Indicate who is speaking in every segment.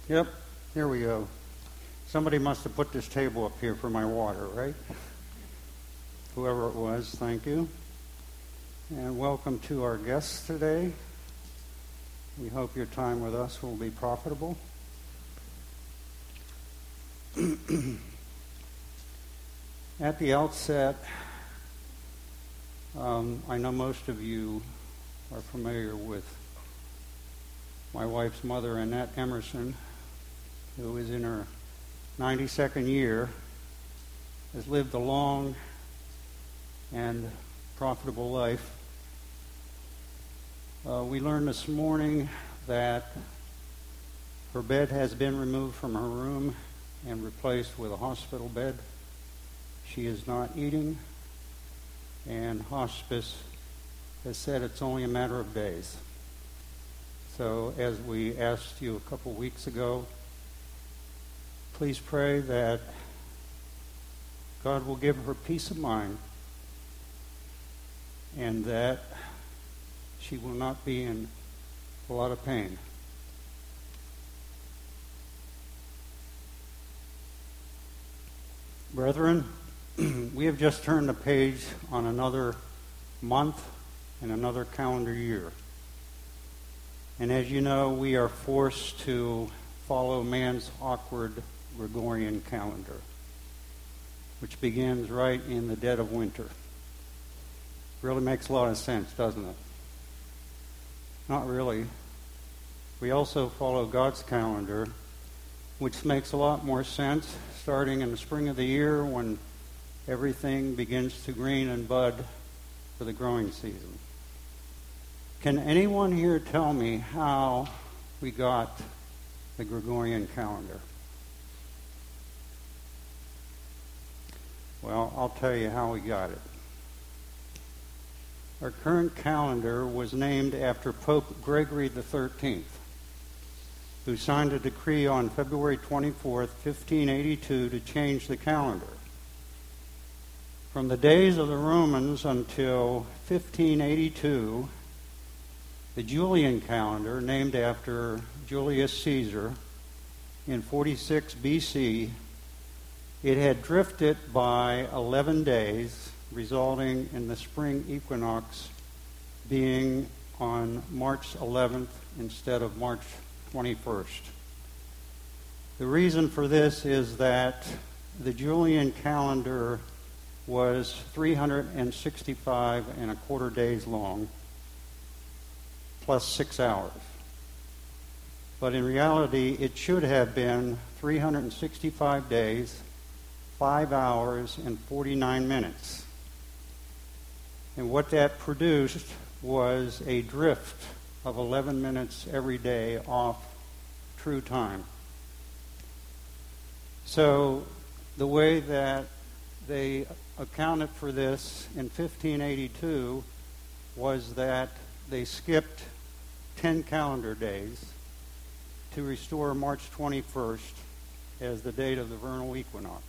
Speaker 1: Yep, here we go. Somebody must have put this table up here for my water, right? Whoever it was, thank you. And welcome to our guests today. We hope your time with us will be profitable. At the outset, I know most of you are familiar with my wife's mother, Annette Emerson, who is in her 92nd year, has lived a long and profitable life. We learned this morning that her bed has been removed from her room and replaced with a hospital bed. She is not eating, and hospice has said it's only a matter of days. So as we asked you a couple weeks ago, please pray that God will give her peace of mind and that she will not be in a lot of pain. Brethren, we have just turned the page on another month and another calendar year. And as you know, we are forced to follow man's awkward Gregorian calendar, which begins right in the dead of winter. Really makes a lot of sense, doesn't it? Not really. We also follow God's calendar, which makes a lot more sense, starting in the spring of the year when everything begins to green and bud for the growing season. Can anyone here tell me how we got the Gregorian calendar? Well, I'll tell you how we got it. Our current calendar was named after Pope Gregory XIII, who signed a decree on February 24th, 1582, to change the calendar. From the days of the Romans until 1582, the Julian calendar, named after Julius Caesar in 46 BC, it had drifted by 11 days, resulting in the spring equinox being on March 11th instead of March 21st. The reason for this is that the Julian calendar was 365 and a quarter days long, plus 6 hours. But in reality, it should have been 365 days, 5 hours, and 49 minutes. And what that produced was a drift of 11 minutes every day off true time. So the way that they accounted for this in 1582 was that they skipped 10 calendar days to restore March 21st as the date of the vernal equinox.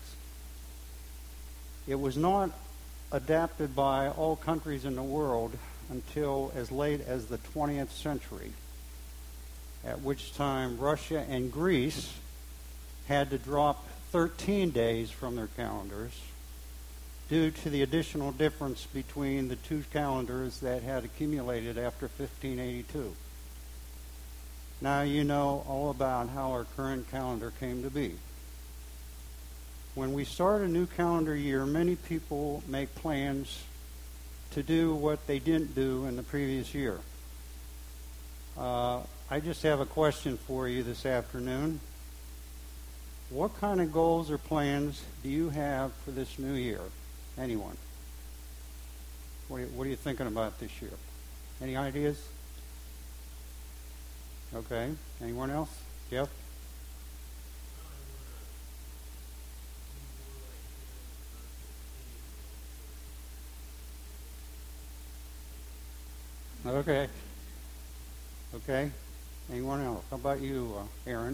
Speaker 1: It was not adapted by all countries in the world until as late as the 20th century, at which time Russia and Greece had to drop 13 days from their calendars due to the additional difference between the two calendars that had accumulated after 1582. Now you know all about how our current calendar came to be. When we start a new calendar year, many people make plans to do what they didn't do in the previous year. I just have a question for you this afternoon. What kind of goals or plans do you have for this new year? Anyone? What are you thinking about this year? Any ideas? Okay. Anyone else? Jeff? Okay. Okay. Anyone else? How about you, Aaron?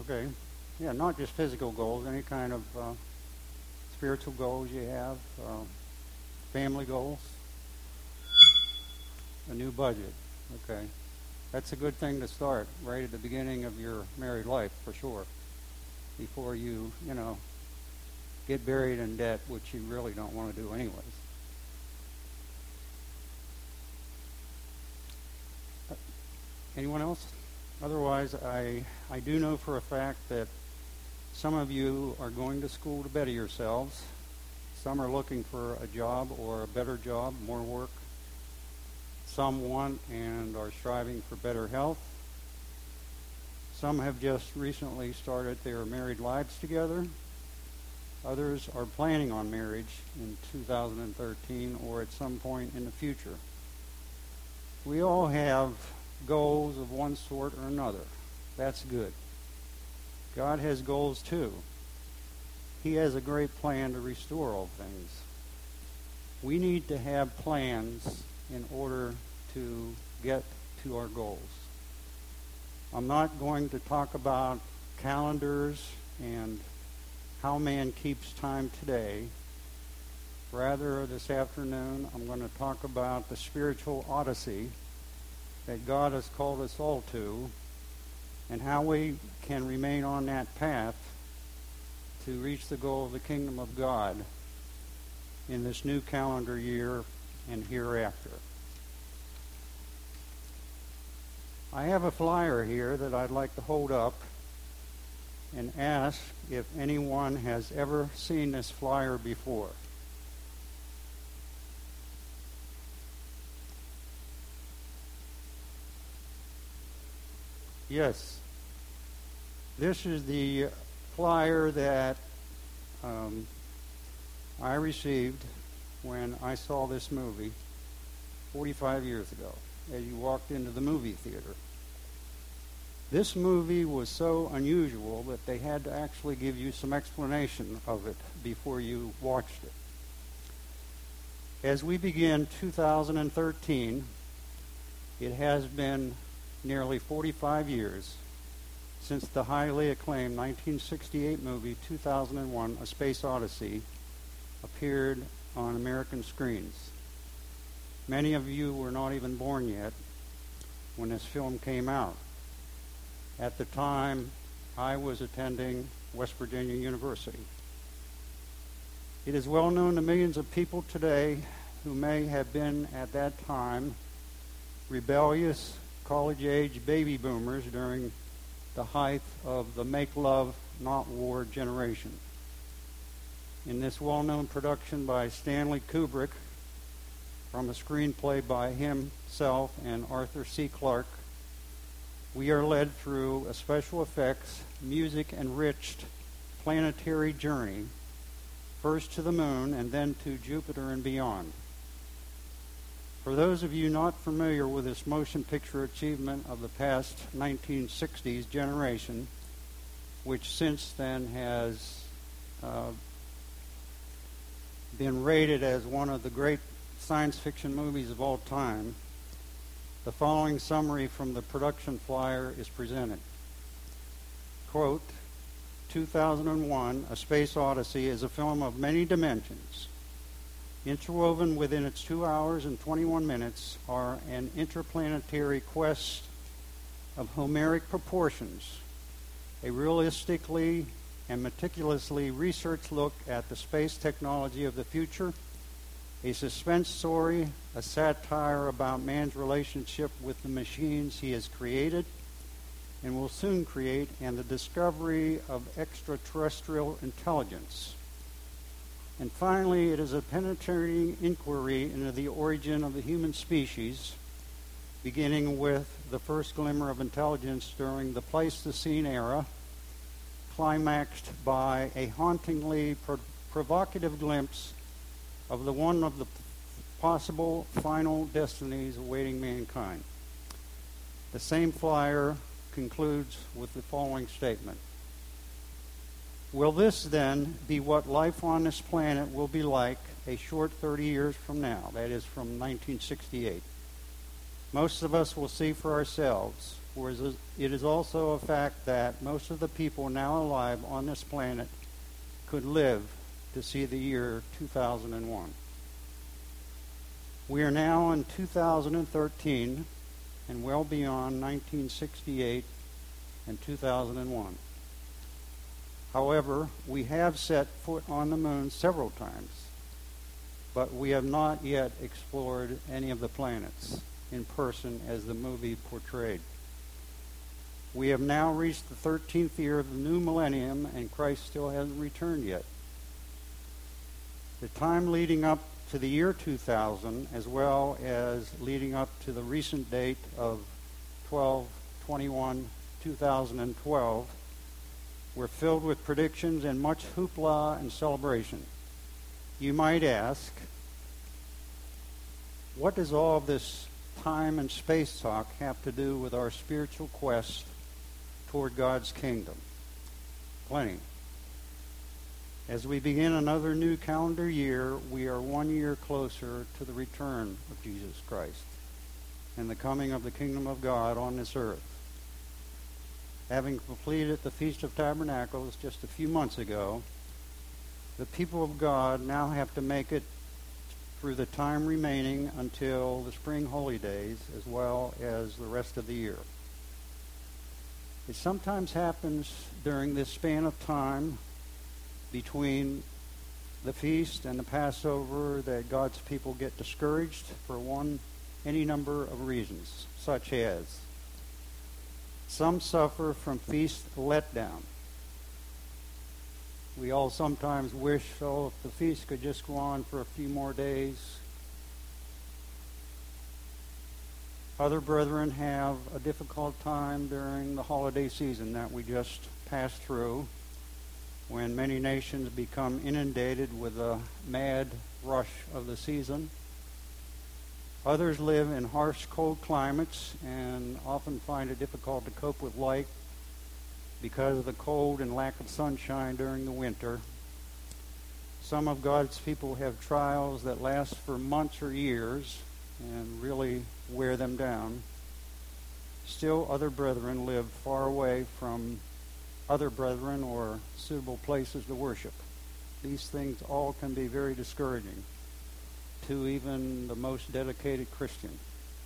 Speaker 1: Okay. Yeah, not just physical goals, any kind of spiritual goals you have, family goals, a new budget. Okay. That's a good thing to start right at the beginning of your married life, for sure, before you get buried in debt, which you really don't want to do anyways. Anyone else? Otherwise, I do know for a fact that some of you are going to school to better yourselves. Some are looking for a job or a better job, more work. Some want and are striving for better health. Some have just recently started their married lives together. Others are planning on marriage in 2013 or at some point in the future. We all have goals of one sort or another. That's good. God has goals too. He has a great plan to restore all things. We need to have plans in order to get to our goals. I'm not going to talk about calendars and how man keeps time today. Rather, this afternoon, I'm going to talk about the spiritual odyssey that God has called us all to, and how we can remain on that path to reach the goal of the kingdom of God in this new calendar year and hereafter. I have a flyer here that I'd like to hold up and ask if anyone has ever seen this flyer before. Yes. This is the flyer that I received when I saw this movie 45 years ago, as you walked into the movie theater. This movie was so unusual that they had to actually give you some explanation of it before you watched it. As we begin 2013, it has been nearly 45 years since the highly acclaimed 1968 movie 2001: A Space Odyssey appeared on American screens. Many of you were not even born yet when this film came out. At the time, I was attending West Virginia University. It is well known to millions of people today who may have been at that time rebellious, college-age baby boomers during the height of the make-love, not war generation. In this well-known production by Stanley Kubrick, from a screenplay by himself and Arthur C. Clarke, we are led through a special effects, music-enriched planetary journey, first to the moon and then to Jupiter and beyond. For those of you not familiar with this motion picture achievement of the past 1960s generation, which since then has been rated as one of the great science fiction movies of all time, the following summary from the production flyer is presented. Quote, 2001: A Space Odyssey is a film of many dimensions. Interwoven within its 2 hours and 21 minutes are an interplanetary quest of Homeric proportions, a realistically and meticulously researched look at the space technology of the future, a suspense story, a satire about man's relationship with the machines he has created and will soon create, and the discovery of extraterrestrial intelligence. And finally, it is a penetrating inquiry into the origin of the human species, beginning with the first glimmer of intelligence during the Pleistocene era, climaxed by a hauntingly provocative glimpse of one of the possible final destinies awaiting mankind. The same flyer concludes with the following statement. Will this then be what life on this planet will be like a short 30 years from now? That is from 1968. Most of us will see for ourselves. for it is also a fact that most of the people now alive on this planet could live to see the year 2001. We are now in 2013 and well beyond 1968 and 2001. However, we have set foot on the moon several times, but we have not yet explored any of the planets in person as the movie portrayed. We have now reached the 13th year of the new millennium, and Christ still hasn't returned yet. The time leading up to the year 2000, as well as leading up to the recent date of 12/21/2012, were filled with predictions and much hoopla and celebration. You might ask, what does all of this time and space talk have to do with our spiritual quest toward God's kingdom? Plenty. As we begin another new calendar year, we are 1 year closer to the return of Jesus Christ and the coming of the kingdom of God on this earth. Having completed the Feast of Tabernacles just a few months ago, the people of God now have to make it through the time remaining until the spring holy days, as well as the rest of the year. It sometimes happens during this span of time between the feast and the Passover that God's people get discouraged for any number of reasons, such as some suffer from feast letdown. We all sometimes wish, if the feast could just go on for a few more days. Other brethren have a difficult time during the holiday season that we just passed through, when many nations become inundated with the mad rush of the season. Others live in harsh, cold climates and often find it difficult to cope with life because of the cold and lack of sunshine during the winter. Some of God's people have trials that last for months or years and really wear them down. Still, other brethren live far away from other brethren or suitable places to worship. These things all can be very discouraging to even the most dedicated Christian.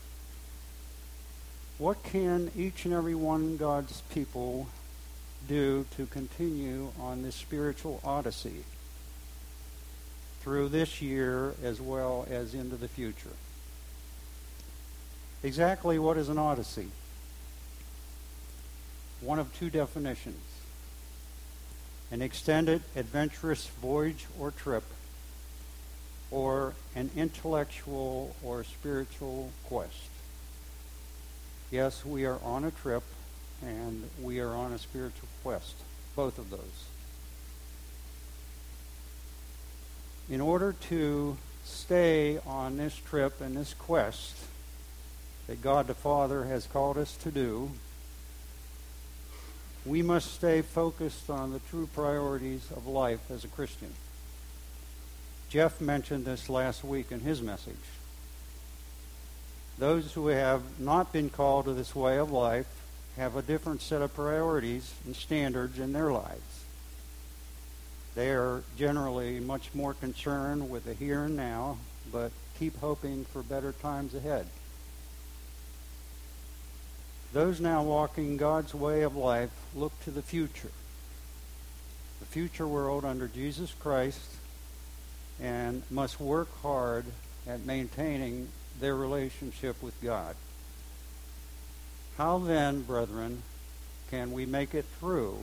Speaker 1: What can each and every one of God's people do to continue on this spiritual odyssey through this year as well as into the future? Exactly what is an odyssey? One of two definitions: an extended adventurous voyage or trip, or an intellectual or spiritual quest. Yes, we are on a trip and we are on a spiritual quest, both of those. In order to stay on this trip and this quest that God the Father has called us to do, we must stay focused on the true priorities of life as a Christian. Jeff mentioned this last week in his message. Those who have not been called to this way of life have a different set of priorities and standards in their lives. They are generally much more concerned with the here and now, but keep hoping for better times ahead. Those now walking God's way of life look to the future world under Jesus Christ, and must work hard at maintaining their relationship with God. How then, brethren, can we make it through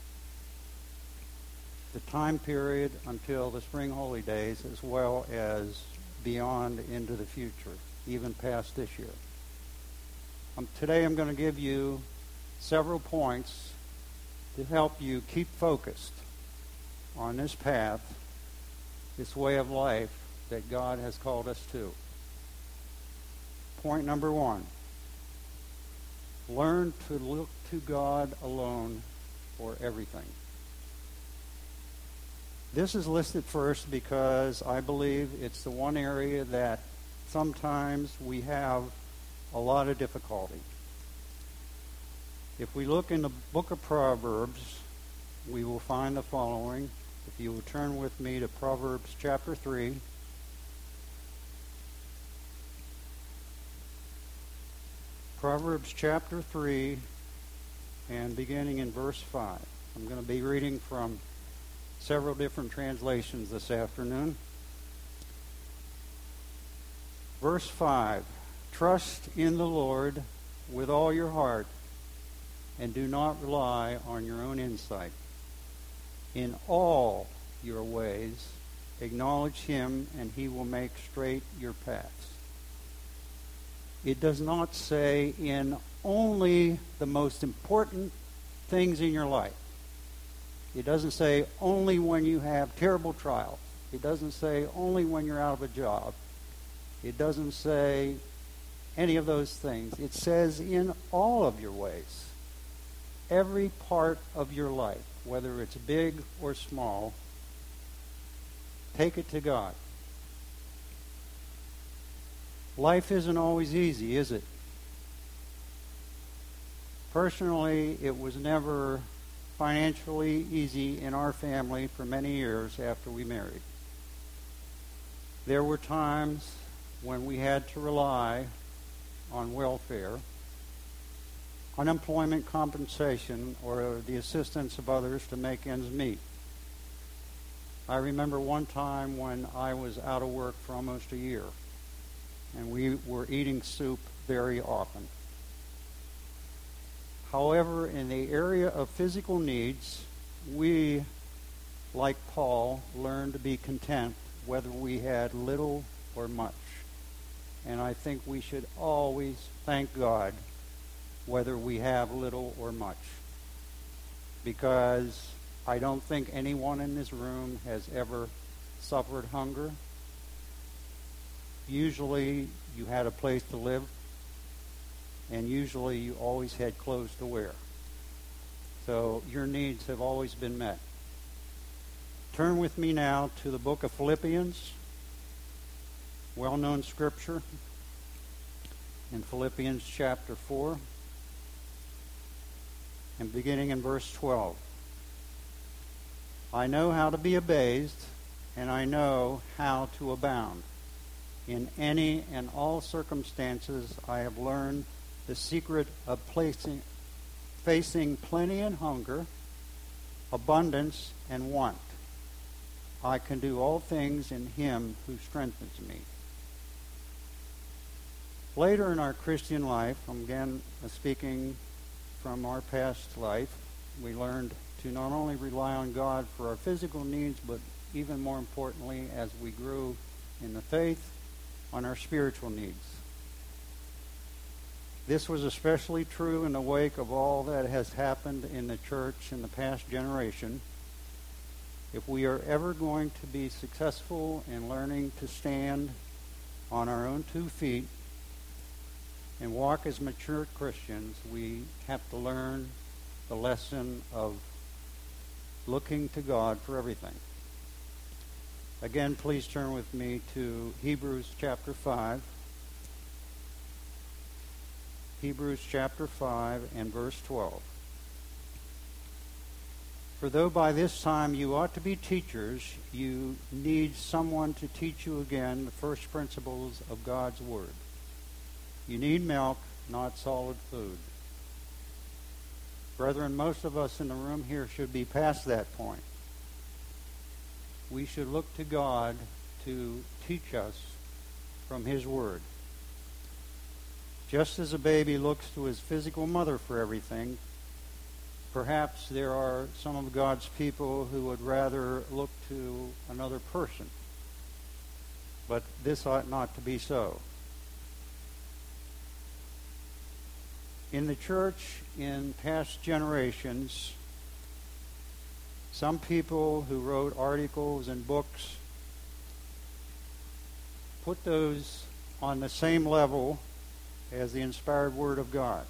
Speaker 1: the time period until the spring holy days, as well as beyond into the future, even past this year? Today I'm going to give you several points to help you keep focused on this path, this way of life that God has called us to. Point number one: learn to look to God alone for everything. This is listed first because I believe it's the one area that sometimes we have a lot of difficulty. If we look in the book of Proverbs, we will find the following. If you will turn with me to Proverbs chapter 3. Proverbs chapter 3, and beginning in verse 5. I'm going to be reading from several different translations this afternoon. Verse 5, trust in the Lord with all your heart, and do not rely on your own insight. In all your ways acknowledge him, and he will make straight your paths. It does not say in only the most important things in your life. It doesn't say only when you have terrible trials. It doesn't say only when you're out of a job. It doesn't say any of those things. It says in all of your ways. Every part of your life, whether it's big or small, take it to God. Life isn't always easy, is it? Personally, it was never financially easy in our family for many years after we married. There were times when we had to rely on welfare, unemployment compensation, or the assistance of others to make ends meet. I remember one time when I was out of work for almost a year, and we were eating soup very often. However, in the area of physical needs, we, like Paul, learned to be content whether we had little or much. And I think we should always thank God whether we have little or much. Because I don't think anyone in this room has ever suffered hunger. Usually you had a place to live, and usually you always had clothes to wear. So your needs have always been met. Turn with me now to the book of Philippians, well-known scripture, in Philippians chapter 4, and beginning in verse 12. I know how to be abased, and I know how to abound. In any and all circumstances, I have learned the secret of facing plenty and hunger, abundance and want. I can do all things in him who strengthens me. Later in our Christian life, I'm again speaking from our past life, we learned to not only rely on God for our physical needs, but even more importantly, as we grew in the faith, on our spiritual needs. This was especially true in the wake of all that has happened in the church in the past generation. If we are ever going to be successful in learning to stand on our own 2 feet and walk as mature Christians, we have to learn the lesson of looking to God for everything. Again, please turn with me to Hebrews chapter 5. Hebrews chapter 5 and verse 12. For though by this time you ought to be teachers, you need someone to teach you again the first principles of God's Word. You need milk, not solid food. Brethren, most of us in the room here should be past that point. We should look to God to teach us from His Word. Just as a baby looks to his physical mother for everything, perhaps there are some of God's people who would rather look to another person. But this ought not to be so. In the church in past generations, some people who wrote articles and books put those on the same level as the inspired Word of God.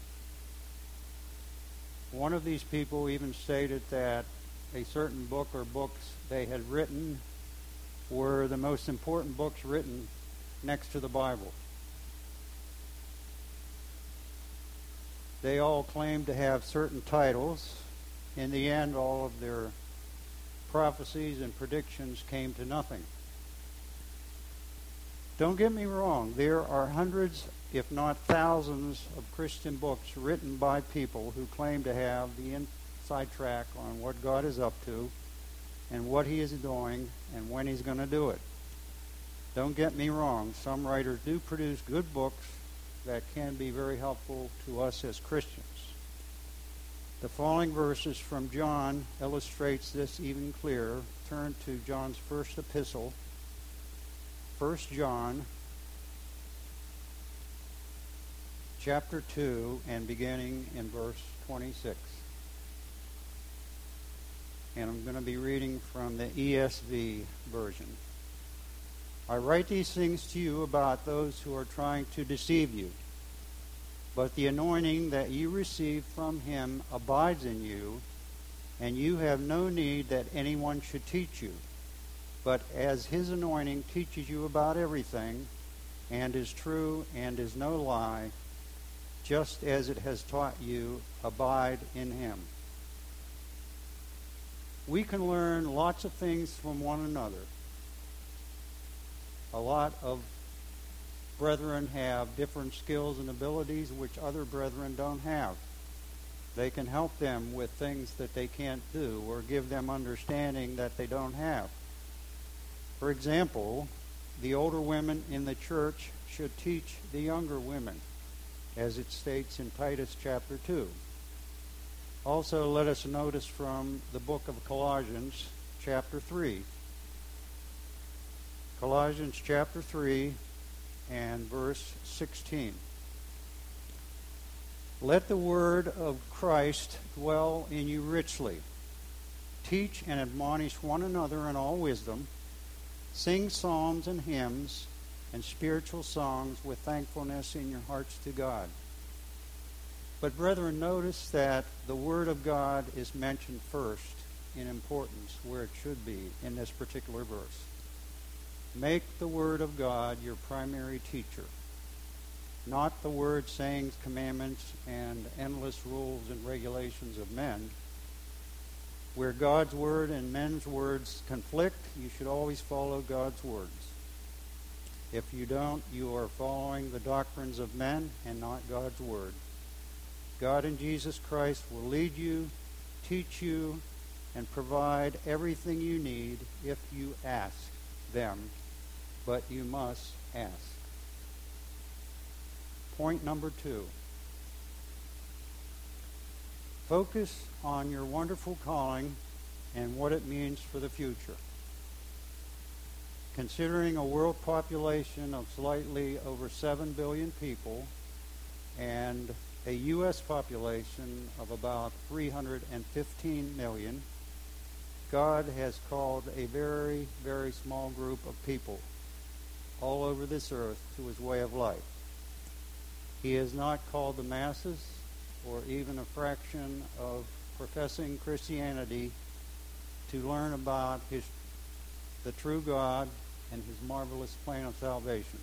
Speaker 1: One of these people even stated that a certain book or books they had written were the most important books written next to the Bible. They all claimed to have certain titles. In the end, all of their prophecies and predictions came to nothing. Don't get me wrong, there are hundreds, if not thousands, of Christian books written by people who claim to have the inside track on what God is up to and what He is doing and when He's going to do it. Don't get me wrong, some writers do produce good books that can be very helpful to us as Christians. The following verses from John illustrates this even clearer. Turn to John's first epistle, 1 John chapter 2, and beginning in verse 26. And I'm going to be reading from the ESV version. I write these things to you about those who are trying to deceive you. But the anointing that you receive from Him abides in you, and you have no need that anyone should teach you. But as His anointing teaches you about everything, and is true and is no lie, just as it has taught you, abide in Him. We can learn lots of things from one another. A lot of brethren have different skills and abilities which other brethren don't have. They can help them with things that they can't do or give them understanding that they don't have. For example, the older women in the church should teach the younger women, as it states in Titus chapter 2. Also, let us notice from the book of Colossians chapter 3. Colossians chapter 3 and verse 16. Let the word of Christ dwell in you richly. Teach and admonish one another in all wisdom. Sing psalms and hymns and spiritual songs with thankfulness in your hearts to God. But brethren, notice that the Word of God is mentioned first in importance, where it should be in this particular verse. Make the Word of God your primary teacher, not the Word, sayings, commandments, and endless rules and regulations of men. Where God's Word and men's words conflict, you should always follow God's words. If you don't, you are following the doctrines of men and not God's Word. God and Jesus Christ will lead you, teach you, and provide everything you need if you ask them, but you must ask. Point number 2. Focus on your wonderful calling and what it means for the future. Considering a world population of slightly over 7 billion people and a U.S. population of about 315 million, God has called a very, very small group of people all over this earth to His way of life. He has not called the masses or even a fraction of professing Christianity to learn about the true God and His marvelous plan of salvation.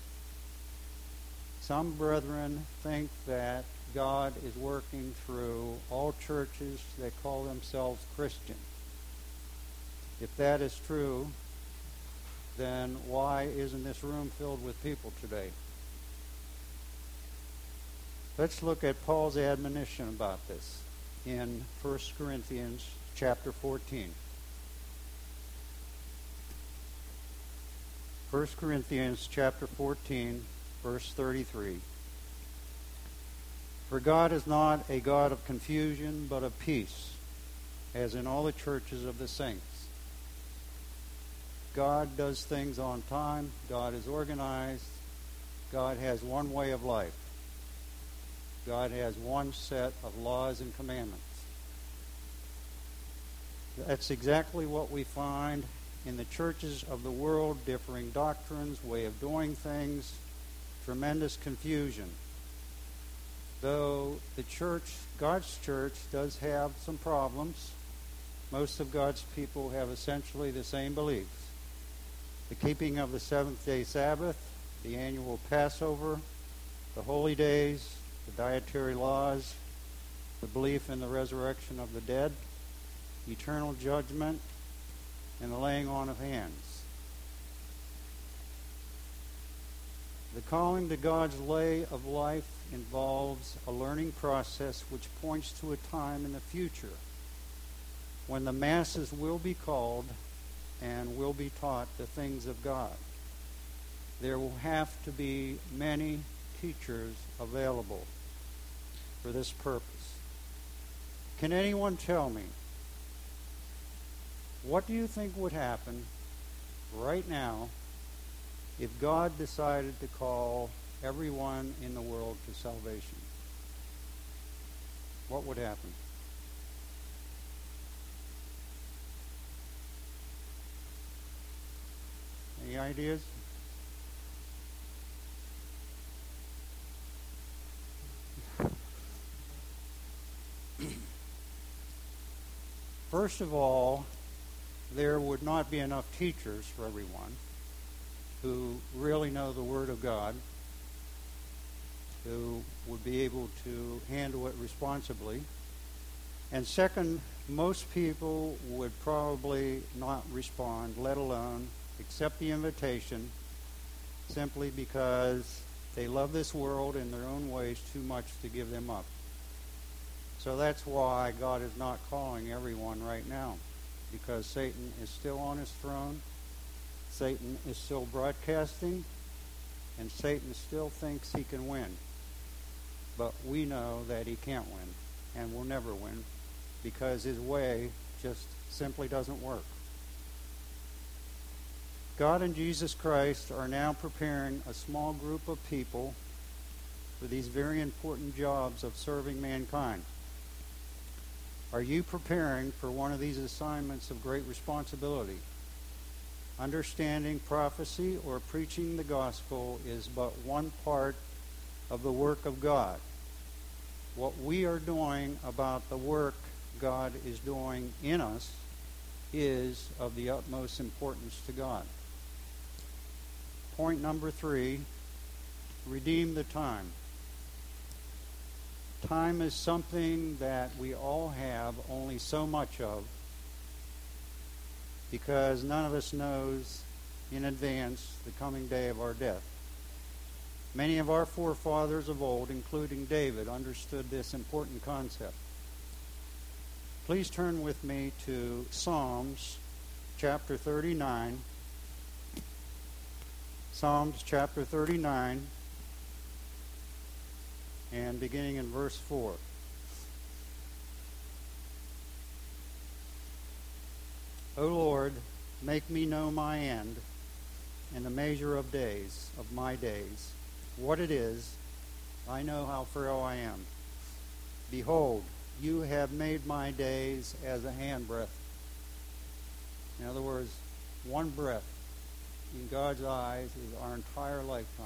Speaker 1: Some brethren think that God is working through all churches that call themselves Christian. If that is true, then why isn't this room filled with people today? Let's look at Paul's admonition about this in 1 Corinthians chapter 14. 1 Corinthians chapter 14, verse 33. For God is not a God of confusion, but of peace, as in all the churches of the saints. God does things on time. God is organized. God has one way of life. God has one set of laws and commandments. That's exactly what we find in the churches of the world: differing doctrines, way of doing things, tremendous confusion. Though the church, God's church, does have some problems, most of God's people have essentially the same beliefs. The keeping of the seventh-day Sabbath, the annual Passover, the holy days, the dietary laws, the belief in the resurrection of the dead, eternal judgment, and the laying on of hands. The calling to God's way of life involves a learning process which points to a time in the future when the masses will be called and will be taught the things of God. There will have to be many teachers available for this purpose. Can anyone tell me, what do you think would happen right now if God decided to call everyone in the world to salvation? What would happen? Any ideas? First of all, there would not be enough teachers for everyone who really know the Word of God, who would be able to handle it responsibly. And second, most people would probably not respond, let alone accept the invitation, simply because they love this world in their own ways too much to give them up. So that's why God is not calling everyone right now, because Satan is still on his throne, Satan is still broadcasting, and Satan still thinks he can win. But we know that he can't win and will never win, because his way just simply doesn't work. God and Jesus Christ are now preparing a small group of people for these very important jobs of serving mankind. Are you preparing for one of these assignments of great responsibility? Understanding prophecy or preaching the gospel is but one part of the work of God. What we are doing about the work God is doing in us is of the utmost importance to God. Point number 3, redeem the time. Time is something that we all have only so much of, because none of us knows in advance the coming day of our death. Many of our forefathers of old, including David, understood this important concept. Please turn with me to Psalms chapter 39. Psalms chapter 39, and beginning in verse 4. O Lord, make me know my end and the measure of days, of my days. What it is, I know how frail I am. Behold, you have made my days as a handbreadth. In other words, one breath in God's eyes is our entire lifetime.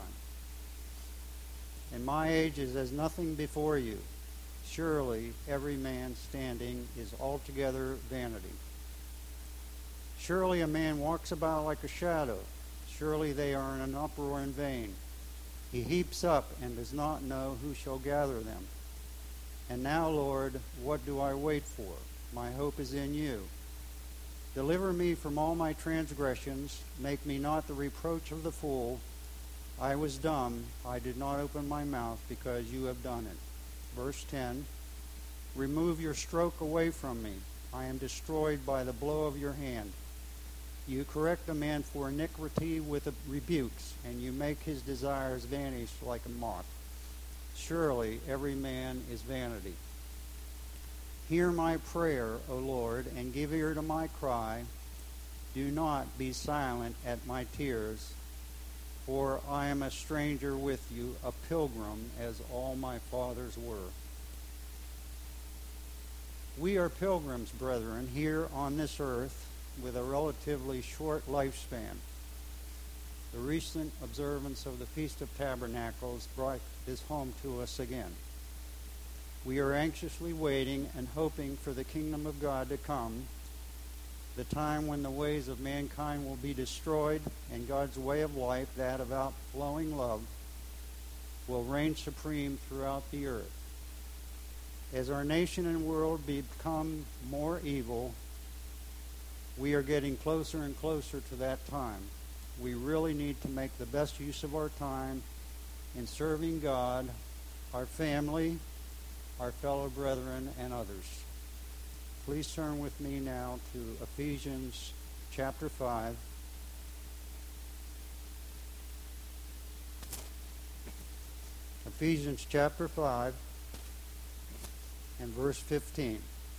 Speaker 1: And my age is as nothing before you. Surely every man standing is altogether vanity. Surely a man walks about like a shadow. Surely they are in an uproar in vain. He heaps up and does not know who shall gather them. And now, Lord, what do I wait for? My hope is in you. Deliver me from all my transgressions. Make me not the reproach of the fool. I was dumb. I did not open my mouth because you have done it. Verse 10, remove your stroke away from me. I am destroyed by the blow of your hand. You correct a man for iniquity with rebukes, and you make his desires vanish like a moth. Surely every man is vanity. Hear my prayer, O Lord, and give ear to my cry. Do not be silent at my tears, for I am a stranger with you, a pilgrim, as all my fathers were. We are pilgrims, brethren, here on this earth with a relatively short lifespan. The recent observance of the Feast of Tabernacles brought this home to us again. We are anxiously waiting and hoping for the kingdom of God to come, the time when the ways of mankind will be destroyed and God's way of life, that of outflowing love, will reign supreme throughout the earth. As our nation and world become more evil, we are getting closer and closer to that time. We really need to make the best use of our time in serving God, our family, our fellow brethren, and others. Please turn with me now to Ephesians chapter 5. Ephesians chapter 5 and verse 15.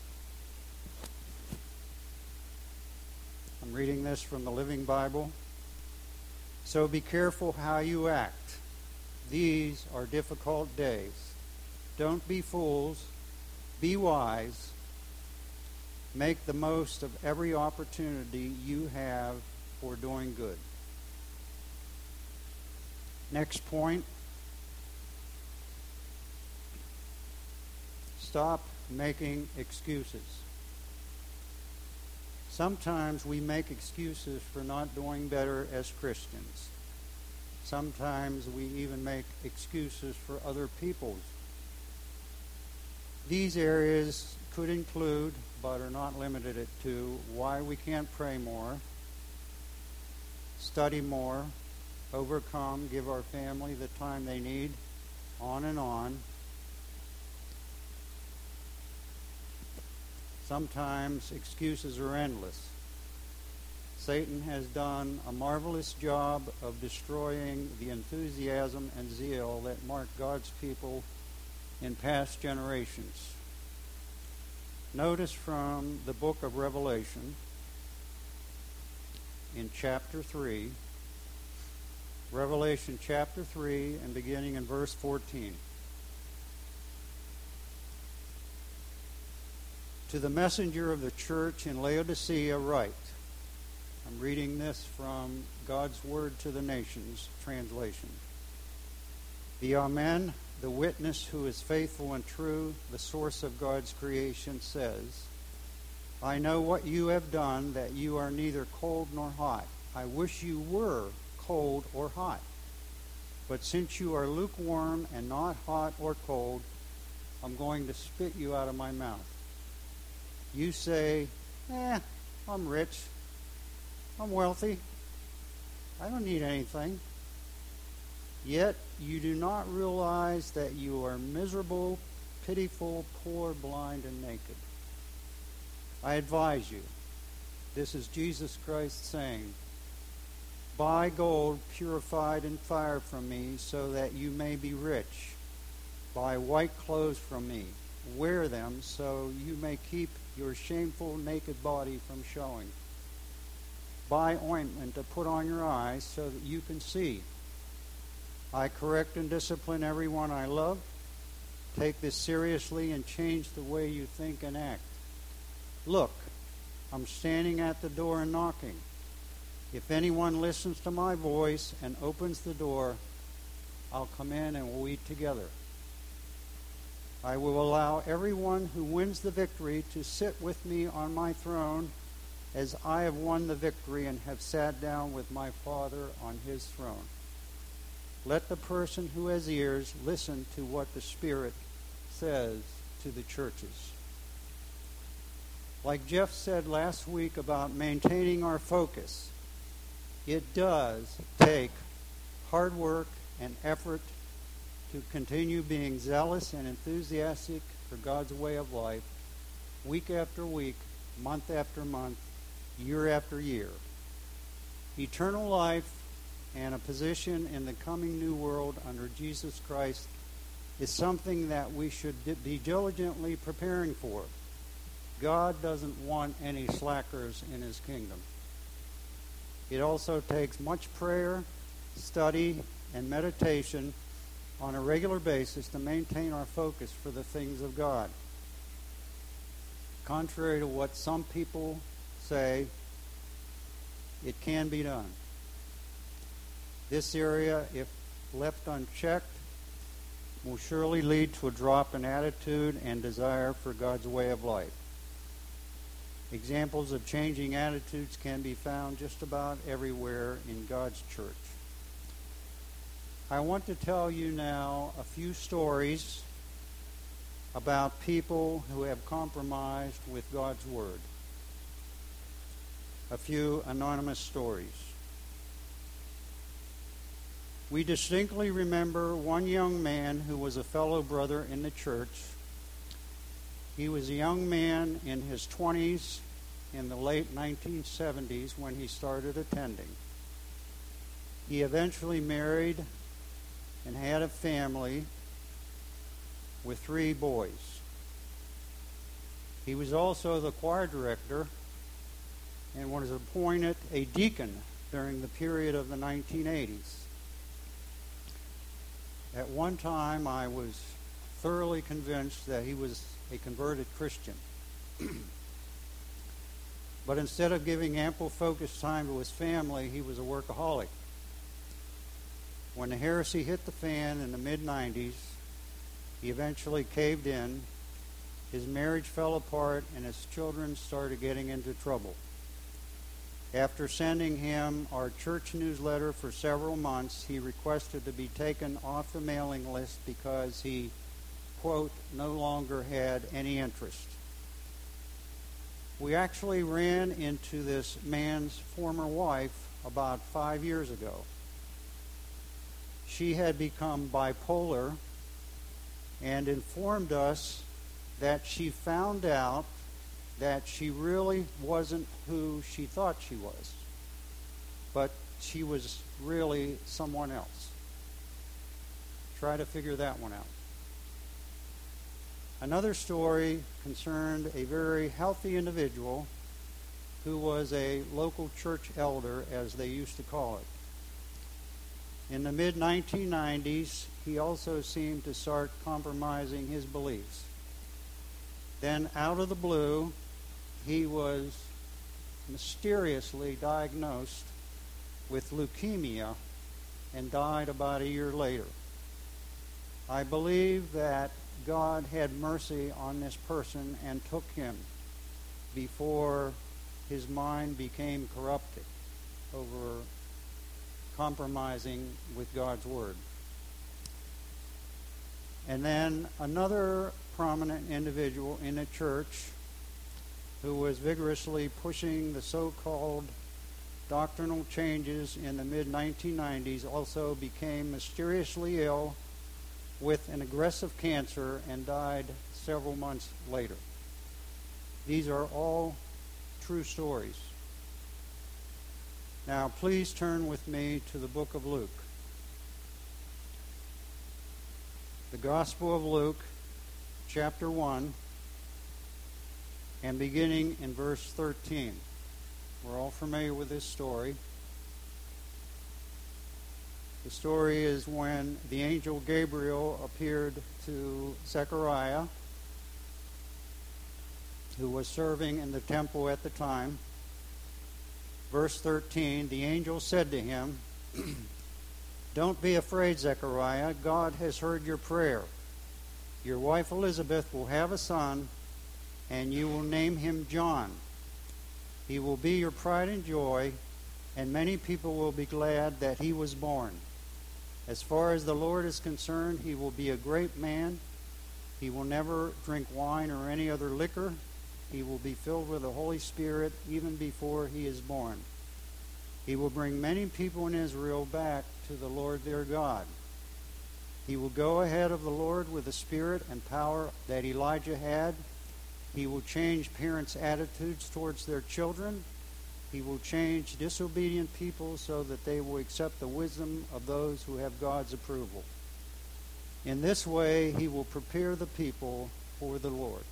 Speaker 1: I'm reading this from the Living Bible. So be careful how you act. These are difficult days. Don't be fools. Be wise. Make the most of every opportunity you have for doing good. Next point. Stop making excuses. Sometimes we make excuses for not doing better as Christians. Sometimes we even make excuses for other people's. These areas could include, but are not limited to, why we can't pray more, study more, overcome, give our family the time they need, on and on. Sometimes excuses are endless. Satan has done a marvelous job of destroying the enthusiasm and zeal that marked God's people in past generations. Notice from the book of Revelation in chapter 3, Revelation chapter 3 and beginning in verse 14. To the messenger of the church in Laodicea write. I'm reading this from God's Word to the Nations translation. The Amen, the witness who is faithful and true, the source of God's creation, says, I know what you have done, that you are neither cold nor hot. I wish you were cold or hot. But since you are lukewarm and not hot or cold, I'm going to spit you out of my mouth. You say, I'm rich. I'm wealthy. I don't need anything. Yet you do not realize that you are miserable, pitiful, poor, blind, and naked. I advise you, this is Jesus Christ saying, buy gold purified in fire from me so that you may be rich. Buy white clothes from me. Wear them so you may keep your shameful naked body from showing. Buy ointment to put on your eyes so that you can see. I correct and discipline everyone I love. Take this seriously and change the way you think and act. Look, I'm standing at the door and knocking. If anyone listens to my voice and opens the door, I'll come in and we'll eat together. I will allow everyone who wins the victory to sit with me on my throne, as I have won the victory and have sat down with my Father on his throne. Let the person who has ears listen to what the Spirit says to the churches. Like Jeff said last week about maintaining our focus, it does take hard work and effort to continue being zealous and enthusiastic for God's way of life, week after week, month after month, year after year. Eternal life and a position in the coming new world under Jesus Christ is something that we should be diligently preparing for. God doesn't want any slackers in his kingdom. It also takes much prayer, study, and meditation on a regular basis to maintain our focus for the things of God. Contrary to what some people say, it can be done. This area, if left unchecked, will surely lead to a drop in attitude and desire for God's way of life. Examples of changing attitudes can be found just about everywhere in God's church. I want to tell you now a few stories about people who have compromised with God's Word. A few anonymous stories. We distinctly remember one young man who was a fellow brother in the church. He was a young man in his 20s in the late 1970s when he started attending. He eventually married and had a family with 3 boys. He was also the choir director and was appointed a deacon during the period of the 1980s. At one time, I was thoroughly convinced that he was a converted Christian. But instead of giving ample focused time to his family, he was a workaholic. When the heresy hit the fan in the mid-90s, he eventually caved in, his marriage fell apart, and his children started getting into trouble. After sending him our church newsletter for several months, he requested to be taken off the mailing list because he, quote, no longer had any interest. We actually ran into this man's former wife about 5 years ago. She had become bipolar and informed us that she found out that she really wasn't who she thought she was, but she was really someone else. Try to figure that one out. Another story concerned a very healthy individual who was a local church elder, as they used to call it. In the mid-1990s, he also seemed to start compromising his beliefs. Then, out of the blue, he was mysteriously diagnosed with leukemia and died about a year later. I believe that God had mercy on this person and took him before his mind became corrupted over compromising with God's Word. And then another prominent individual in the church who was vigorously pushing the so-called doctrinal changes in the mid-1990s also became mysteriously ill with an aggressive cancer and died several months later. These are all true stories. Now, please turn with me to the book of Luke. The Gospel of Luke, chapter 1, and beginning in verse 13. We're all familiar with this story. The story is when the angel Gabriel appeared to Zechariah, who was serving in the temple at the time. Verse 13, the angel said to him, "Don't be afraid, Zechariah. God has heard your prayer. Your wife Elizabeth will have a son, and you will name him John. He will be your pride and joy, and many people will be glad that he was born. As far as the Lord is concerned, he will be a great man. He will never drink wine or any other liquor. He will be filled with the Holy Spirit even before he is born. He will bring many people in Israel back to the Lord their God. He will go ahead of the Lord with the spirit and power that Elijah had. He will change parents' attitudes towards their children. He will change disobedient people so that they will accept the wisdom of those who have God's approval. In this way, he will prepare the people for the Lord."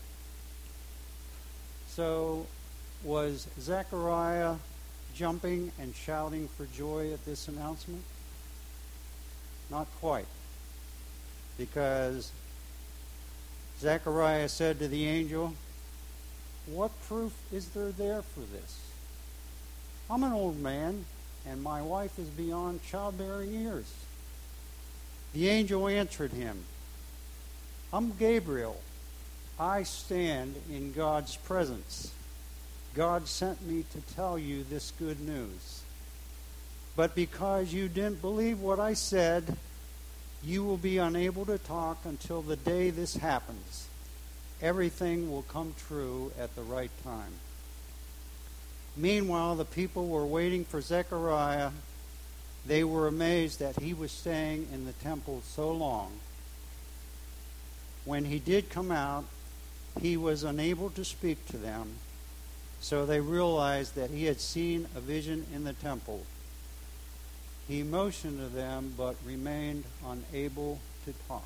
Speaker 1: So, was Zechariah jumping and shouting for joy at this announcement? Not quite. Because Zechariah said to the angel, "What proof is there for this? I'm an old man, and my wife is beyond childbearing years." The angel answered him, "I'm Gabriel. I stand in God's presence. God sent me to tell you this good news. But because you didn't believe what I said, You will be unable to talk until the day this happens. Everything will come true at the right time." Meanwhile, the people were waiting for Zechariah. They were amazed that he was staying in the temple so long. When he did come out, he was unable to speak to them, so they realized that he had seen a vision in the temple. He motioned to them, but remained unable to talk.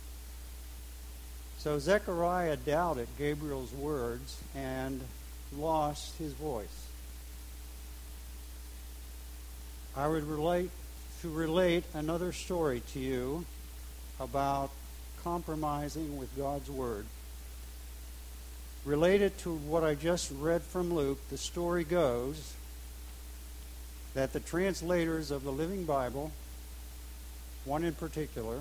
Speaker 1: So Zechariah doubted Gabriel's words and lost his voice. I would relate another story to you about compromising with God's Word. Related to what I just read from Luke, the story goes that the translators of the Living Bible, one in particular,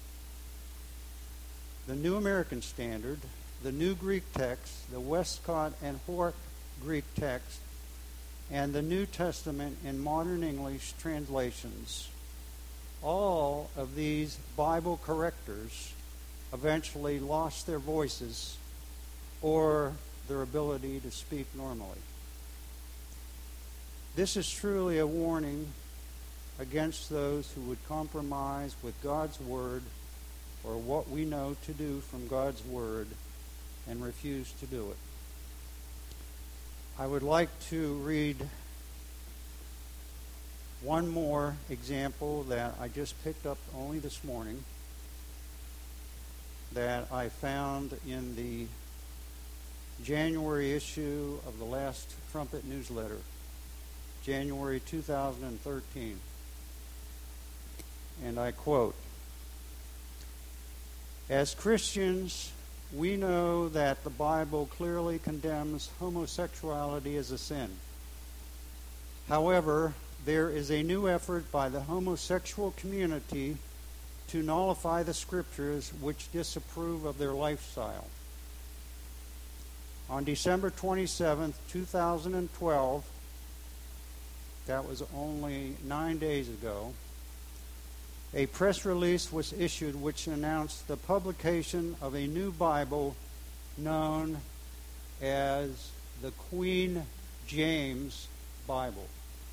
Speaker 1: the New American Standard, the New Greek Text, the Westcott and Hort Greek Text, and the New Testament in modern English translations, all of these Bible correctors eventually lost their voices or their ability to speak normally. This is truly a warning against those who would compromise with God's Word or what we know to do from God's Word and refuse to do it. I would like to read one more example that I just picked up only this morning that I found in the January issue of the last Trumpet newsletter, January 2013. And I quote, "As Christians, we know that the Bible clearly condemns homosexuality as a sin. However, there is a new effort by the homosexual community to nullify the Scriptures which disapprove of their lifestyle. On December 27, 2012, that was only 9 days ago, a press release was issued which announced the publication of a new Bible known as the Queen James Bible.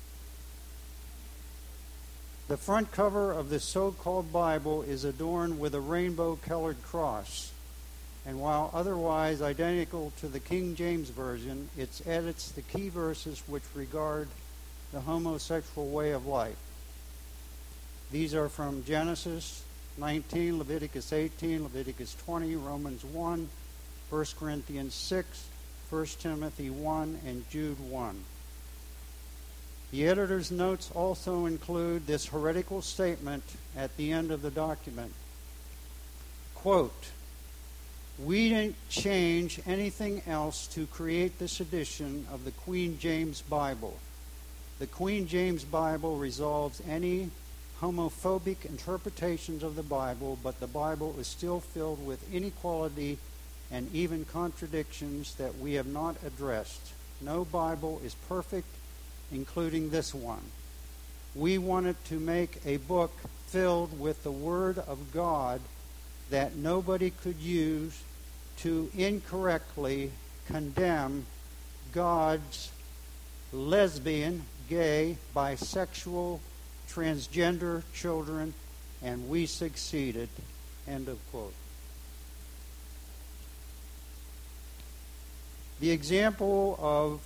Speaker 1: The front cover of this so-called Bible is adorned with a rainbow-colored cross, and while otherwise identical to the King James Version, it edits the key verses which regard the homosexual way of life. These are from Genesis 19, Leviticus 18, Leviticus 20, Romans 1, 1 Corinthians 6, 1 Timothy 1, and Jude 1. The editor's notes also include this heretical statement at the end of the document. Quote, "We didn't change anything else to create this edition of the Queen James Bible. The Queen James Bible resolves any homophobic interpretations of the Bible, but the Bible is still filled with inequality and even contradictions that we have not addressed. No Bible is perfect, including this one. We wanted to make a book filled with the Word of God that nobody could use to incorrectly condemn God's lesbian, gay, bisexual, transgender children, and we succeeded." End of quote. The example of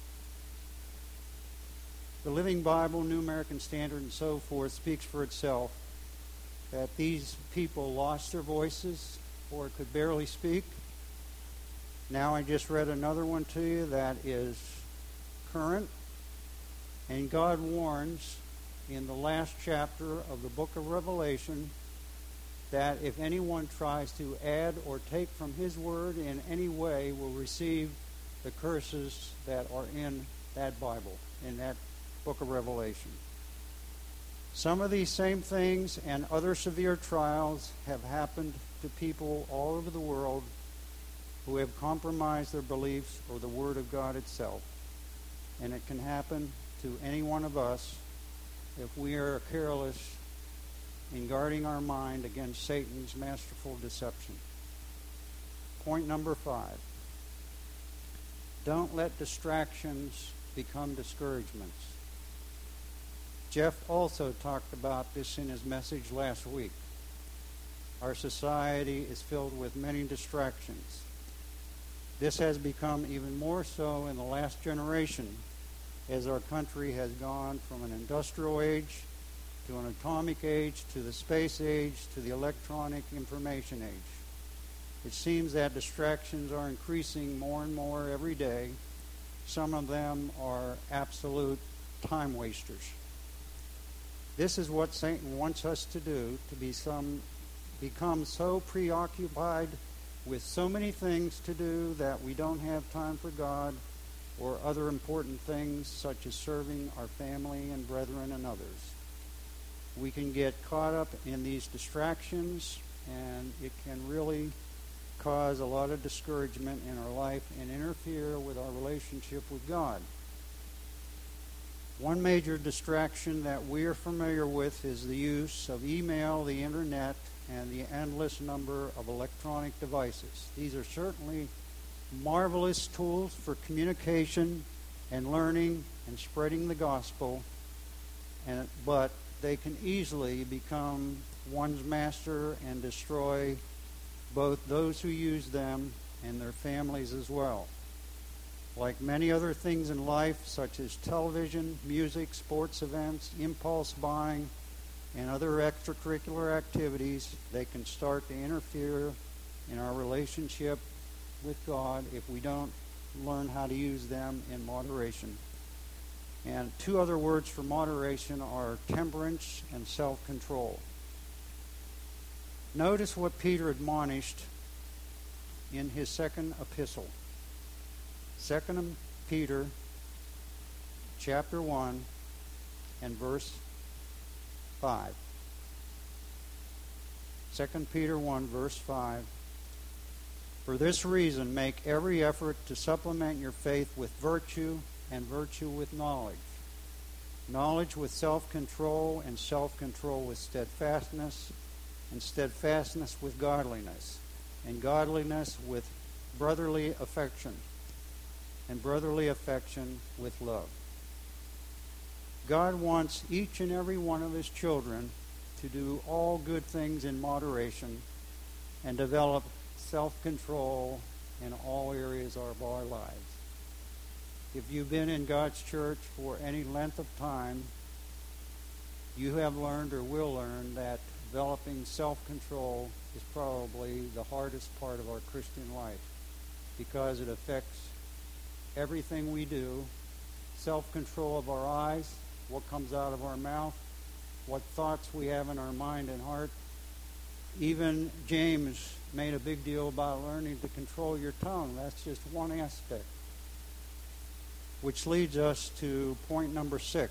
Speaker 1: the Living Bible, New American Standard, and so forth speaks for itself, that these people lost their voices or could barely speak. Now I just read another one to you that is current, and God warns in the last chapter of the book of Revelation that if anyone tries to add or take from his word in any way will receive the curses that are in that Bible, in that book of Revelation. Some of these same things and other severe trials have happened to people all over the world who have compromised their beliefs or the Word of God itself. And it can happen to any one of us if we are careless in guarding our mind against Satan's masterful deception. Point number 5. Don't let distractions become discouragements. Jeff also talked about this in his message last week. Our society is filled with many distractions. This has become even more so in the last generation as our country has gone from an industrial age to an atomic age to the space age to the electronic information age. It seems that distractions are increasing more and more every day. Some of them are absolute time wasters. This is what Satan wants us to do, to become so preoccupied with so many things to do that we don't have time for God or other important things such as serving our family and brethren and others. We can get caught up in these distractions, and it can really cause a lot of discouragement in our life and interfere with our relationship with God. One major distraction that we are familiar with is the use of email, the internet, and the endless number of electronic devices. These are certainly marvelous tools for communication and learning and spreading the gospel, but they can easily become one's master and destroy both those who use them and their families as well. Like many other things in life, such as television, music, sports events, impulse buying, and other extracurricular activities, they can start to interfere in our relationship with God if we don't learn how to use them in moderation. And 2 other words for moderation are temperance and self-control. Notice what Peter admonished in his second epistle. 2 Peter chapter 1 and verse 5. 2 Peter 1 verse 5. For this reason, make every effort to supplement your faith with virtue, and virtue with knowledge. Knowledge with self-control, and self-control with steadfastness, and steadfastness with godliness, and godliness with brotherly affection, and brotherly affection with love. God wants each and every one of His children to do all good things in moderation and develop self-control in all areas of our lives. If you've been in God's church for any length of time, you have learned or will learn that developing self-control is probably the hardest part of our Christian life because it affects everything we do. Self-control of our eyes, what comes out of our mouth, what thoughts we have in our mind and heart. Even James made a big deal about learning to control your tongue. That's just one aspect. Which leads us to point number 6.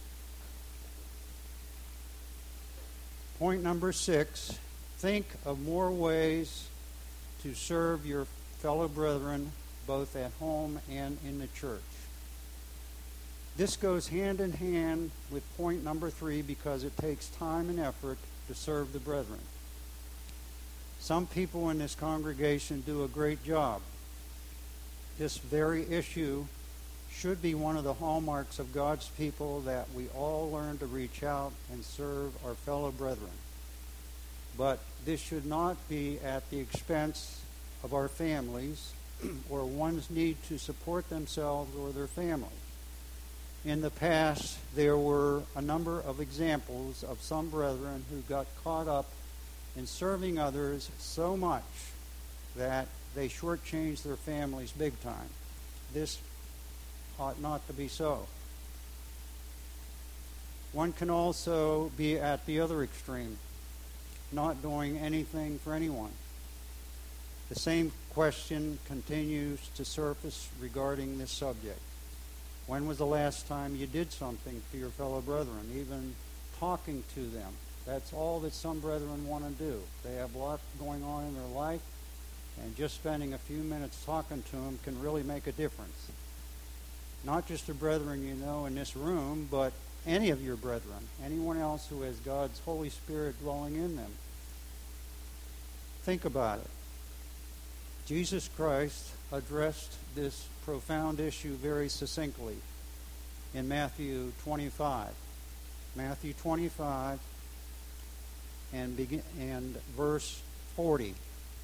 Speaker 1: Point number 6, think of more ways to serve your fellow brethren both at home and in the church. This goes hand in hand with point number 3 because it takes time and effort to serve the brethren. Some people in this congregation do a great job. This very issue should be one of the hallmarks of God's people, that we all learn to reach out and serve our fellow brethren. But this should not be at the expense of our families or one's need to support themselves or their family. In the past, there were a number of examples of some brethren who got caught up in serving others so much that they shortchanged their families big time. This ought not to be so. One can also be at the other extreme, not doing anything for anyone. The same question continues to surface regarding this subject. When was the last time you did something for your fellow brethren, even talking to them? That's all that some brethren want to do. They have a lot going on in their life, and just spending a few minutes talking to them can really make a difference. Not just the brethren you know in this room, but any of your brethren, anyone else who has God's Holy Spirit dwelling in them. Think about it. Jesus Christ addressed this profound issue very succinctly in Matthew 25. Matthew 25 and verse 40.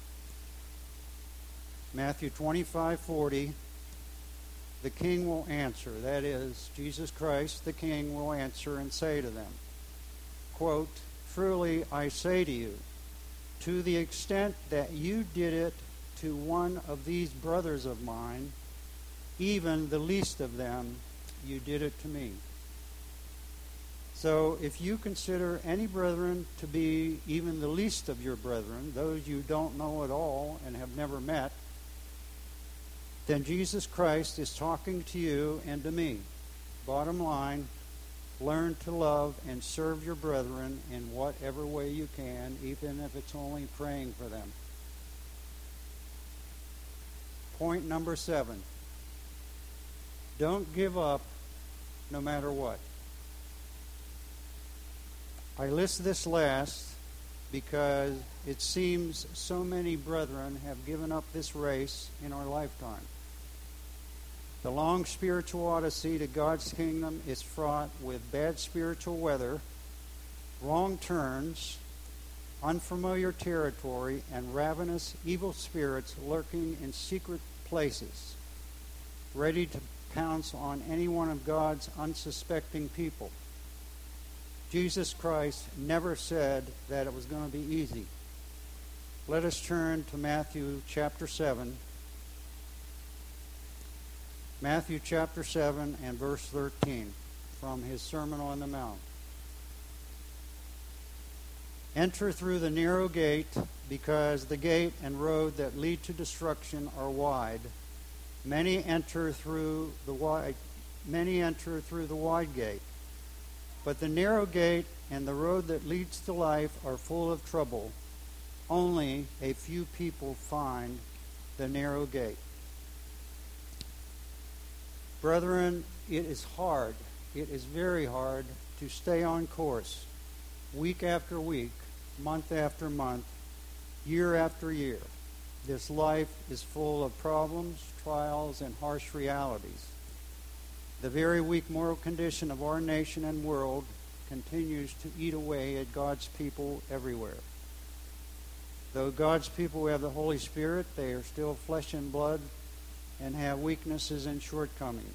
Speaker 1: Matthew 25:40. The king will answer, that is, Jesus Christ, the king, will answer and say to them, quote, "Truly I say to you, to the extent that you did it to one of these brothers of mine, even the least of them, you did it to me." So if you consider any brethren to be even the least of your brethren, those you don't know at all and have never met, then Jesus Christ is talking to you and to me. Bottom line, learn to love and serve your brethren in whatever way you can, even if it's only praying for them. Point number 7. Don't give up no matter what. I list this last because it seems so many brethren have given up this race in our lifetime. The long spiritual odyssey to God's kingdom is fraught with bad spiritual weather, wrong turns, unfamiliar territory, and ravenous evil spirits lurking in secret places, ready to pounce on any one of God's unsuspecting people. Jesus Christ never said that it was going to be easy. Let us turn to Matthew chapter 7. Matthew chapter 7 and verse 13 from his Sermon on the Mount. "Enter through the narrow gate, because the gate and road that lead to destruction are wide. Many enter through the wide gate. But the narrow gate and the road that leads to life are full of trouble. Only a few people find the narrow gate." Brethren, it is hard. It is very hard to stay on course week after week, month after month, year after year. This life is full of problems, trials, and harsh realities. The very weak moral condition of our nation and world continues to eat away at God's people everywhere. Though God's people have the Holy Spirit, they are still flesh and blood and have weaknesses and shortcomings.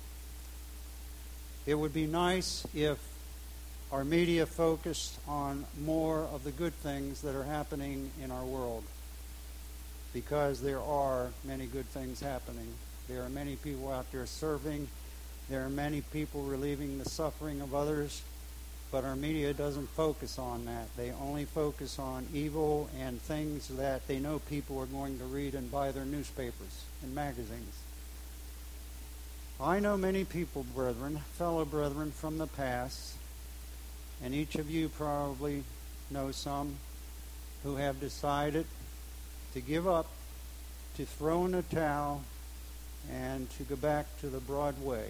Speaker 1: It would be nice if our media focused on more of the good things that are happening in our world, because there are many good things happening. There are many people out there serving. There are many people relieving the suffering of others, but our media doesn't focus on that. They only focus on evil and things that they know people are going to read and buy their newspapers and magazines. I know many people, brethren, fellow brethren from the past, and each of you probably know some, who have decided to give up, to throw in the towel, and to go back to the broad way.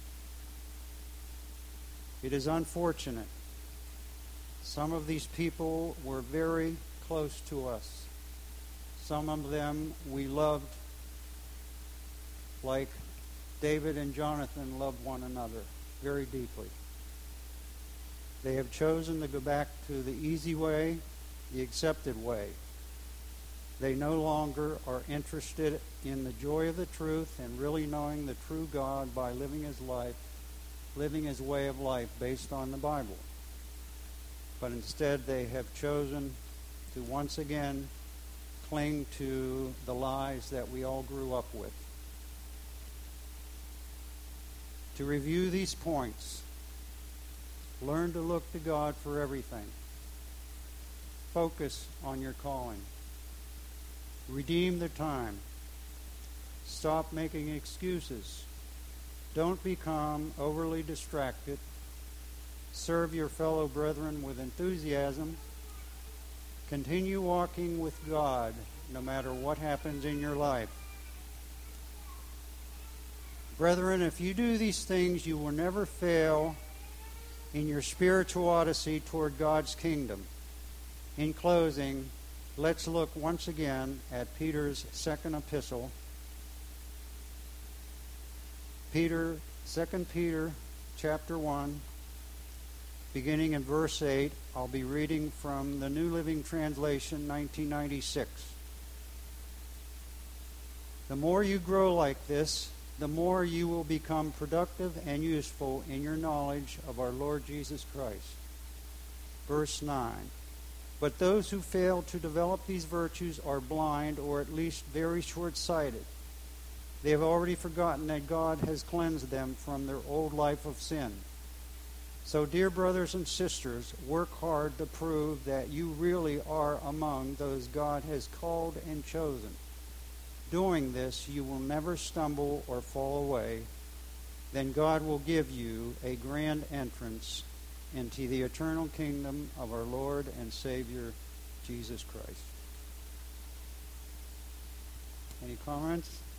Speaker 1: It is unfortunate. Some of these people were very close to us. Some of them we loved like David and Jonathan loved one another very deeply. They have chosen to go back to the easy way, the accepted way. They no longer are interested in the joy of the truth and really knowing the true God by living his life, living his way of life based on the Bible. But instead they have chosen to once again cling to the lies that we all grew up with. To review these points, learn to look to God for everything. Focus on your calling. Redeem the time. Stop making excuses. Don't become overly distracted. Serve your fellow brethren with enthusiasm. Continue walking with God no matter what happens in your life. Brethren, if you do these things, you will never fail in your spiritual odyssey toward God's kingdom. In closing, let's look once again at Peter's second epistle. 2 Peter chapter 1, beginning in verse 8. I'll be reading from the New Living Translation, 1996. The more you grow like this, the more you will become productive and useful in your knowledge of our Lord Jesus Christ. Verse 9. But those who fail to develop these virtues are blind, or at least very short-sighted. They have already forgotten that God has cleansed them from their old life of sin. So, dear brothers and sisters, work hard to prove that you really are among those God has called and chosen. Doing this, you will never stumble or fall away. Then God will give you a grand entrance into the eternal kingdom of our Lord and Savior, Jesus Christ. Any comments?